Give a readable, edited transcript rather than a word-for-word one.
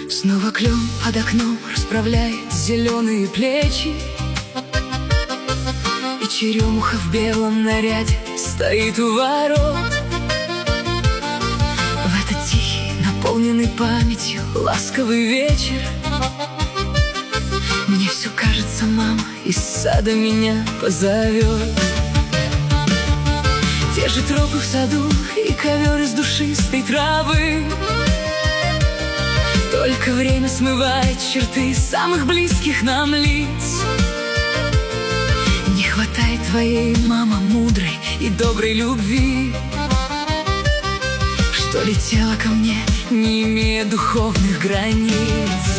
Снова клен под окном расправляет зеленые плечи, и черемуха в белом наряде стоит у ворот. В этот тихий, наполненный памятью ласковый вечер мне все кажется, мама из сада меня позовет. Те же тропы в саду и ковер из душистой травы, только время смывает черты самых близких нам лиц. Не хватает твоей, мама, мудрой и доброй любви, что летела ко мне, не имея духовных границ.